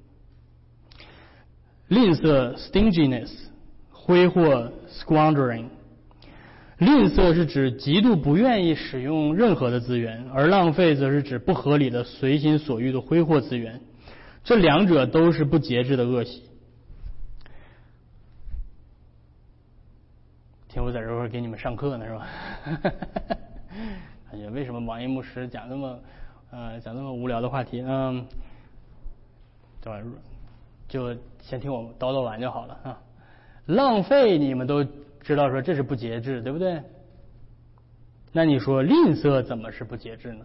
吝啬 stinginess， 挥霍 squandering。吝啬是指极度不愿意使用任何的资源，而浪费则是指不合理的随心所欲的挥霍资源。这两者都是不节制的恶习。听我在这会儿给你们上课呢，是吧？感觉为什么王一牧师讲那么呃讲那么无聊的话题呢？对吧？就先听我叨叨完就好了啊。浪费你们都知道说这是不节制，对不对？那你说吝啬怎么是不节制呢？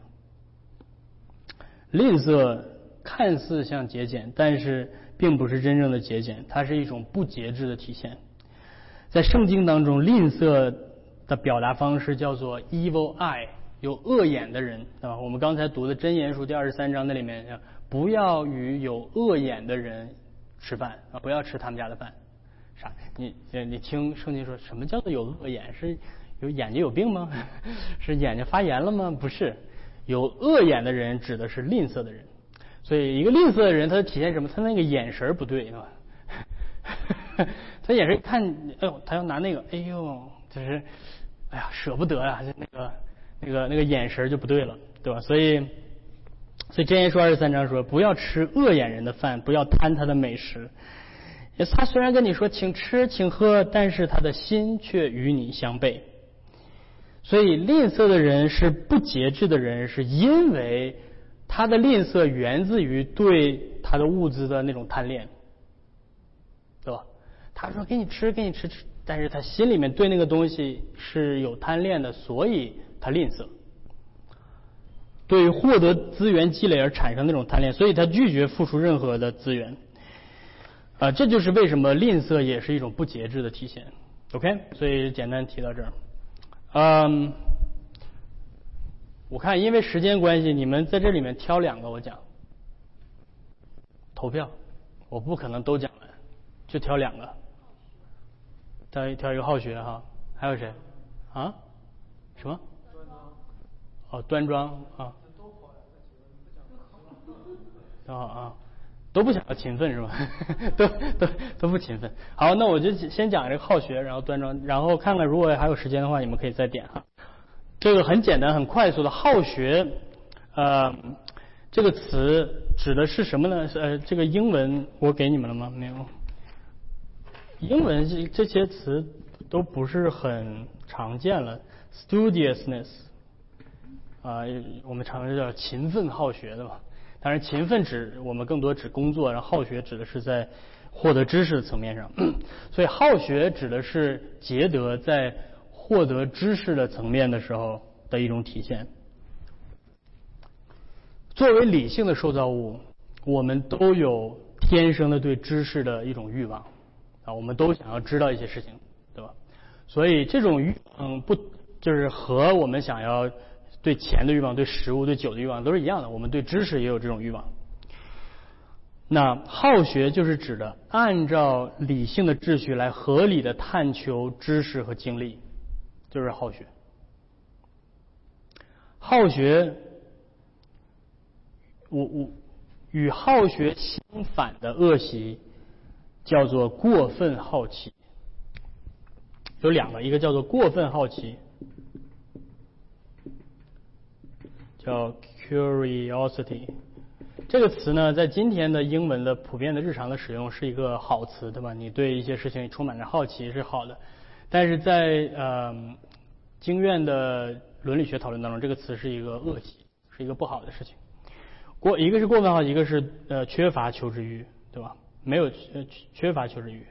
吝啬看似像节俭，但是并不是真正的节俭，它是一种不节制的体现。在圣经当中，吝啬的表达方式叫做 evil eye， 有恶眼的人，对吧？我们刚才读的箴言书第二十三章那里面，不要与有恶眼的人吃饭啊，不要吃他们家的饭。啥？你你听圣经说什么叫做有恶眼？是有眼睛有病吗？是眼睛发炎了吗？不是，有恶眼的人指的是吝啬的人。所以一个吝啬的人，他体现什么？他那个眼神不对，对吧？他眼神看，哎呦，他要拿那个，哎呦，就是，哎呀，舍不得啊，就那个那个那个眼神就不对了，对吧？所以，所以箴言书二十三章说，不要吃恶眼人的饭，不要贪他的美食。他虽然跟你说请吃请喝，但是他的心却与你相悖。所以吝啬的人是不节制的人，是因为他的吝啬源自于对他的物资的那种贪恋，对吧？他说给你吃给你吃吃，但是他心里面对那个东西是有贪恋的，所以他吝啬。对于获得资源积累而产生那种贪恋，所以他拒绝付出任何的资源。啊，这就是为什么吝啬也是一种不节制的体现。OK， 所以简单提到这儿。嗯，我看因为时间关系，你们在这里面挑两个我讲。投票，我不可能都讲完，就挑两个。挑挑一个好学哈，还有谁？啊？什么？哦，端庄啊。都好啊。都不想要勤奋是吧？都都都不勤奋。好，那我就先讲这个好学，然后端庄，然后看看如果还有时间的话，你们可以再点哈。这个很简单、很快速的好学，呃，这个词指的是什么呢？呃，这个英文我给你们了吗？没有。英文这这些词都不是很常见了。studiousness 啊、呃，我们常说叫勤奋好学的嘛。当然，勤奋指我们更多指工作，然后好学指的是在获得知识的层面上。所以，好学指的是节德在获得知识的层面的时候的一种体现。作为理性的受造物， 我们都有天生的对知识的一种欲望啊，我们都想要知道一些事情，对吧？所以这种欲望不就是和我们想要对钱的欲望、对食物、对酒的欲望都是一样的，我们对知识也有这种欲望。那好学就是指的按照理性的秩序来合理的探求知识和经历，就是好学。好学，我我与好学相反的恶习叫做过分好奇，有两个，一个叫做过分好奇，叫 curiosity。这个词呢，在今天的英文的普遍的日常的使用是一个好词，对吧？你对一些事情充满着好奇是好的，但是在呃经院的伦理学讨论当中，这个词是一个恶习，是一个不好的事情。过一个是过分好奇，一个是呃缺乏求知欲，对吧？没有呃缺乏求知欲。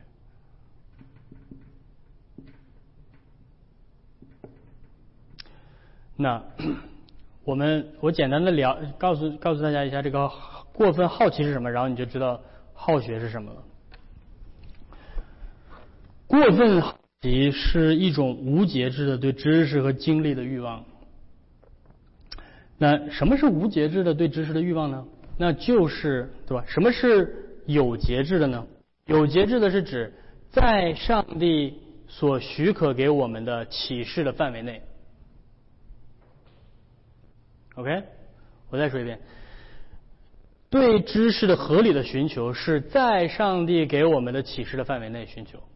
那我们我简单的聊告诉告诉大家一下这个过分好奇是什么，然后你就知道好学是什么了。过分好奇是一种无节制的对知识和经历的欲望。那什么是无节制的对知识的欲望呢？那就是对吧？什么是有节制的呢？有节制的是指在上帝所许可给我们的启示的范围内。OK， 我再说一遍，对知识的合理的寻求是在上帝给我们的启示的范围内寻求。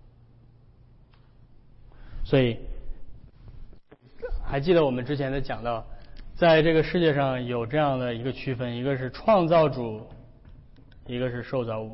所以还记得我们之前的讲到，在这个世界上有这样的一个区分，一个是创造主，一个是受造物。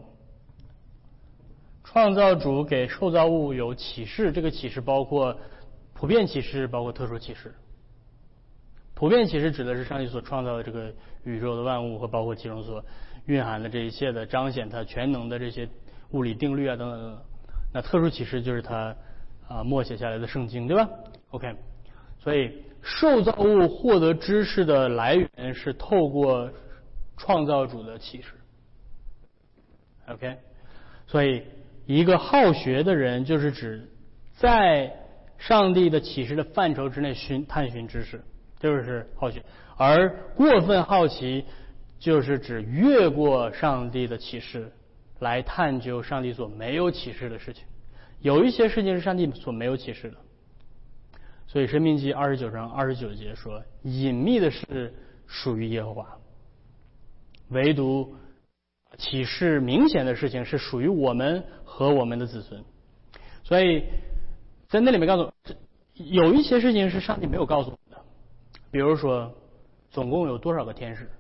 创造主给受造物有启示，这个启示包括普遍启示，包括特殊启示。普遍启示指的是上帝所创造的这个宇宙的万物和包括其中所蕴含的这一切的彰显它全能的这些物理定律啊等等等等。那特殊启示就是他啊默写下来的圣经，对吧 ？OK， 所以受造物获得知识的来源是透过创造主的启示。OK， 所以一个好学的人就是指在上帝的启示的范畴之内寻探寻知识，就是好学。而过分好奇就是指越过上帝的启示来探究上帝所没有启示的事情。有一些事情是上帝所没有启示的，所以申命记二十九章二十九节说，隐秘的事属于耶和华，唯独启示明显的事情是属于我们和我们的子孙。所以在那里面告诉我，有一些事情是上帝没有告诉我们的，比如说总共有多少个天使，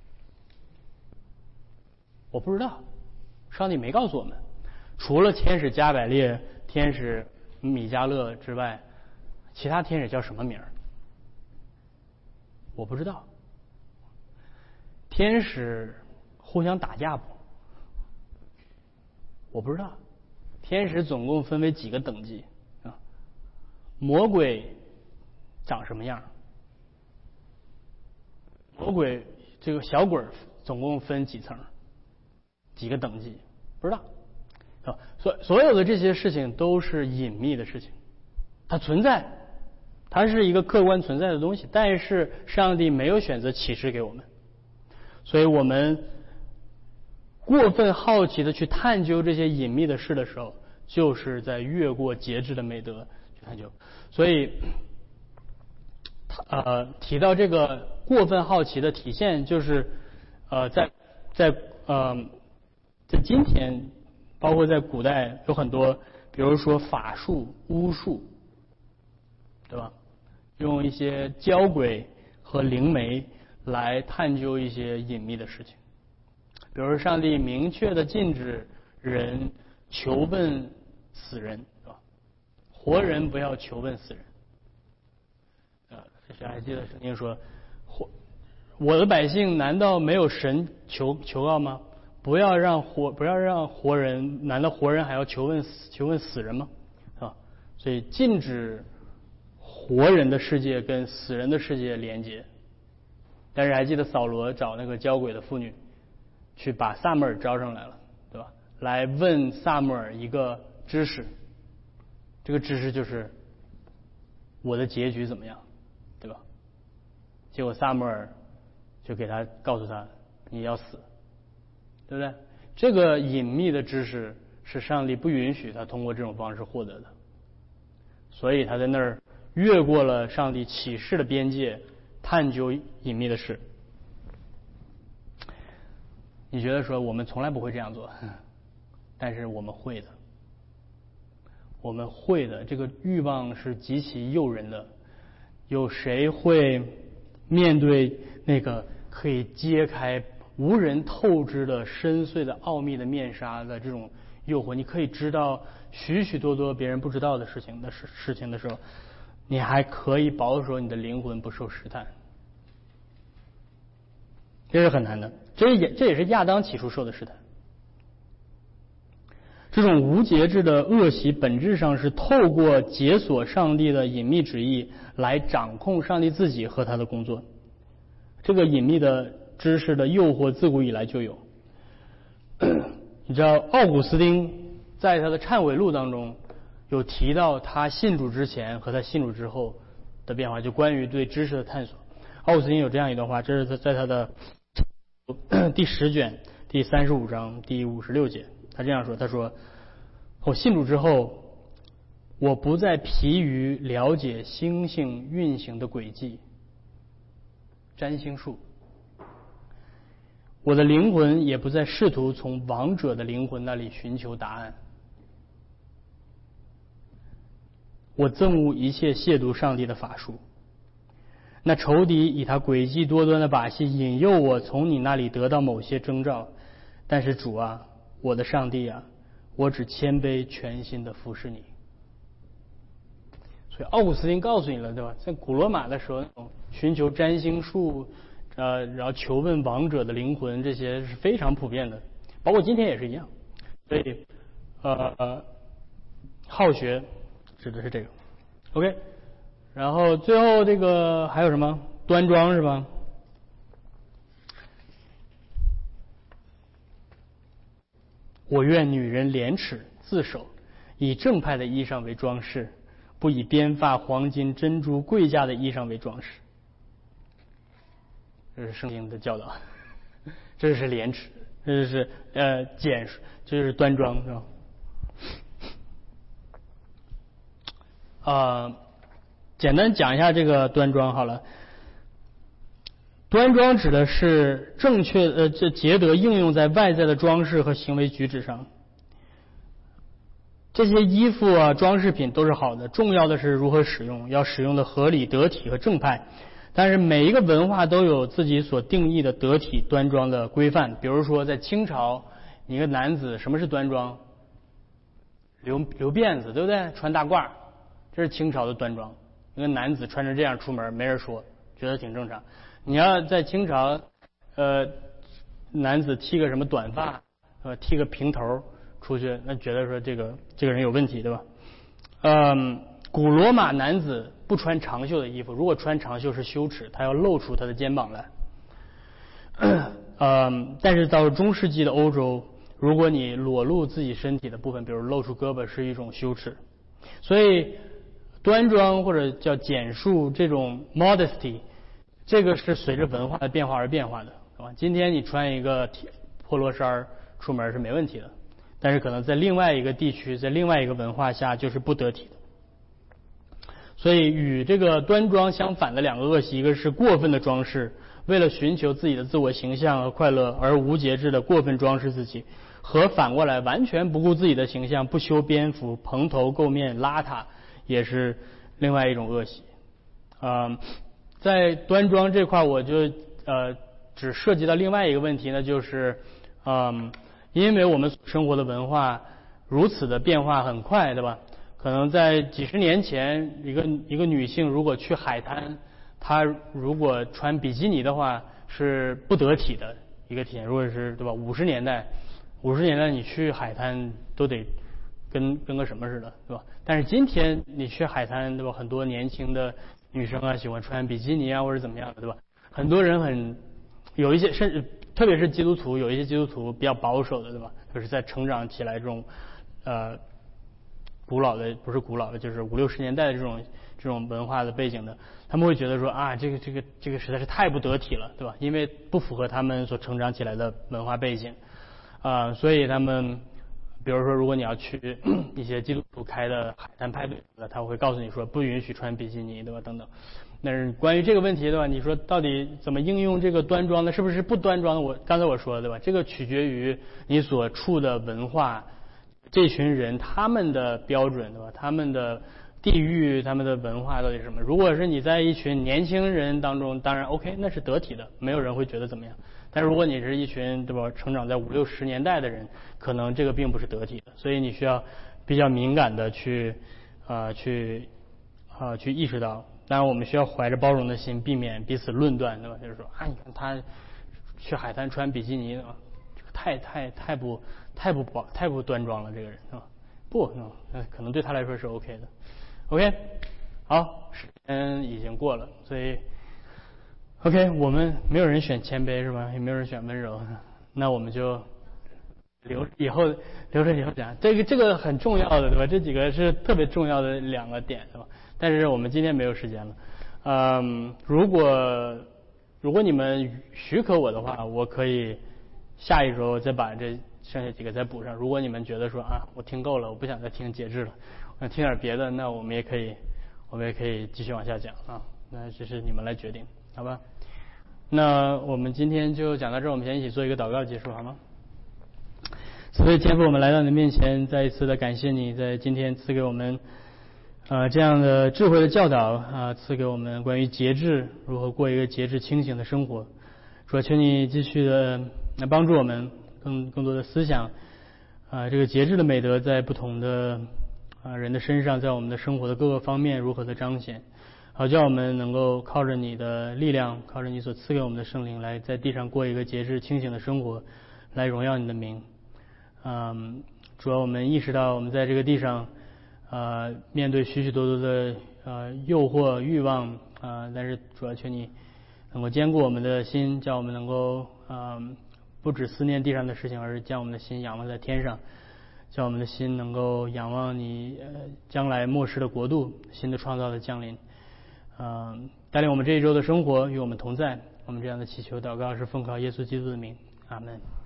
我不知道，上帝没告诉我们。除了天使加百列、天使米迦勒之外，其他天使叫什么名儿？我不知道。天使互相打架不？我不知道。天使总共分为几个等级啊？魔鬼长什么样？魔鬼这个小鬼总共分几层？几个等级？不知道。啊，所所有的这些事情都是隐秘的事情，它存在，它是一个客观存在的东西，但是上帝没有选择启示给我们，所以我们过分好奇的去探究这些隐秘的事的时候，就是在越过节制的美德去探究。所以，呃，提到这个过分好奇的体现，就是呃，在在呃，在今天。包括在古代有很多，比如说法术、巫术，对吧？用一些交鬼和灵媒来探究一些隐秘的事情。比如说，上帝明确的禁止人求问死人，是吧？活人不要求问死人。啊，谁还记得圣经说，活我的百姓难道没有神求求告吗？不要让活不要让活人，难道活人还要求问求问死人吗？啊，所以禁止活人的世界跟死人的世界连接。但是还记得扫罗找那个交鬼的妇女， 去把撒母耳招上来了，对吧？来问撒母耳一个知识，这个知识就是我的结局怎么样，对吧？结果撒母耳就给他告诉他你要死，对不对？这个隐秘的知识是上帝不允许他通过这种方式获得的，所以他在那儿越过了上帝启示的边界，探究隐秘的事。你觉得说我们从来不会这样做，但是我们会的，我们会的。这个欲望是极其诱人的，有谁会面对那个可以揭开无人透支的深邃的奥秘的面纱的这种诱惑？你可以知道许许多多别人不知道的事情的事事情的时候，你还可以保守你的灵魂不受试探，这是很难的。这也这也是亚当起初受的试探。这种无节制的恶习本质上是透过解锁上帝的隐秘旨意来掌控上帝自己和他的工作。这个隐秘的知识的诱惑自古以来就有。你知道奥古斯丁在他的忏悔录当中有提到他信主之前和他信主之后的变化，就关于对知识的探索。奥古斯丁有这样一段话，这是在他的第十卷第三十五章第五十六节，他这样说，他说我信主之后，我不再疲于了解星星运行的轨迹，占星术，我的灵魂也不再试图从亡者的灵魂那里寻求答案。我憎恶一切亵渎上帝的法术。那仇敌以他诡计多端的把戏引诱我从你那里得到某些征兆，但是主啊，我的上帝啊，我只谦卑全心的服侍你。所以奥古斯丁告诉你了，对吧？在古罗马的时候，那种寻求占星术，呃，然后求问亡者的灵魂，这些是非常普遍的，包括今天也是一样。所以，呃，好学指的是这个。OK， 然后最后这个还有什么？端庄是吧？我愿女人廉耻自守，以正派的衣裳为装饰，不以编发、黄金、珍珠、贵价的衣裳为装饰。这是圣经的教导，这是廉耻，这是呃简，这就是端庄，是吧？呃，简单讲一下这个端庄好了。端庄指的是正确呃这节德应用在外在的装饰和行为举止上。这些衣服啊装饰品都是好的，重要的是如何使用，要使用的合理、得体和正派。但是每一个文化都有自己所定义的得体端庄的规范。比如说在清朝，你一个男子什么是端庄？留留辫子，对不对？穿大褂，这是清朝的端庄。一个男子穿成这样出门，没人说，觉得挺正常。你要在清朝，呃，男子剃个什么短发，呃，剃个平头出去，那觉得说这个这个人有问题，对吧？嗯，古罗马男子不穿长袖的衣服，如果穿长袖是羞耻，他要露出他的肩膀来。嗯，但是到中世纪的欧洲，如果你裸露自己身体的部分，比如露出胳膊，是一种羞耻。所以端庄或者叫简述这种 modesty， 这个是随着文化的变化而变化的，是吧？今天你穿一个破罗衫出门是没问题的，但是可能在另外一个地区，在另外一个文化下就是不得体的。所以与这个端庄相反的两个恶习，一个是过分的装饰，为了寻求自己的自我形象和快乐而无节制的过分装饰自己，和反过来完全不顾自己的形象，不修边幅，蓬头垢面，邋遢，也是另外一种恶习。嗯，在端庄这块，我就呃只涉及到另外一个问题呢，就是嗯，因为我们生活的文化如此的变化很快，对吧？可能在几十年前，一个一个女性如果去海滩，她如果穿比基尼的话是不得体的一个体现。如果是对吧？五十年代，五十年代你去海滩都得跟跟个什么似的，对吧？但是今天你去海滩，对吧？很多年轻的女生啊喜欢穿比基尼啊或者怎么样的，对吧？很多人很有一些甚至特别是基督徒，有一些基督徒比较保守的，对吧？就是在成长起来这种呃古老的，不是古老的，就是五六十年代的这种这种文化的背景的，他们会觉得说啊，这个这个这个实在是太不得体了，对吧？因为不符合他们所成长起来的文化背景啊、呃，所以他们比如说，如果你要去一些基督徒开的海滩派对，他会告诉你说不允许穿比基尼，对吧？等等。但是关于这个问题，对吧？你说到底怎么应用这个端庄的，是不是不端庄的？我刚才我说了，对吧？这个取决于你所处的文化，这群人他们的标准，对吧？他们的地域、他们的文化到底是什么？如果是你在一群年轻人当中，当然 OK， 那是得体的，没有人会觉得怎么样。但是如果你是一群，对吧？成长在五六十年代的人，可能这个并不是得体的，所以你需要比较敏感的去啊、呃、去啊、呃、去意识到。当然，我们需要怀着包容的心，避免彼此论断，对吧？就是说啊，你看他去海滩穿比基尼，啊，这个太太太不太不保太不端庄了，这个人是吧？不，那可能对他来说是 OK 的。OK， 好，时间已经过了，所以 OK， 我们没有人选谦卑是吧？也没有人选温柔，那我们就留以后留着以后讲。这个这个很重要的，对吧？这几个是特别重要的两个点，对吧？但是我们今天没有时间了。嗯，如果如果你们许可我的话，我可以下一周再把这剩下几个再补上。如果你们觉得说啊，我听够了，我不想再听节制了，我想听点别的，那我们也可以，我们也可以继续往下讲啊。那这是你们来决定，好吧？那我们今天就讲到这儿，我们先一起做一个祷告结束，好吗？所以天父，我们来到你的面前，再一次的感谢你在今天赐给我们呃这样的智慧的教导啊、呃，赐给我们关于节制，如何过一个节制清醒的生活。主啊，求你继续的来帮助我们更更多的思想啊、呃，这个节制的美德在不同的啊、呃、人的身上，在我们的生活的各个方面如何的彰显，好叫我们能够靠着你的力量，靠着你所赐给我们的圣灵，来在地上过一个节制清醒的生活，来荣耀你的名。嗯，主要我们意识到我们在这个地上，呃，面对许许多多的呃诱惑、欲望啊、呃，但是主要求你能够坚固我们的心，叫我们能够嗯、呃，不只思念地上的事情，而是将我们的心仰望在天上，叫我们的心能够仰望你呃将来末世的国度、新的创造的降临。嗯、呃，带领我们这一周的生活，与我们同在。我们这样的祈求祷告是奉靠耶稣基督的名，阿门。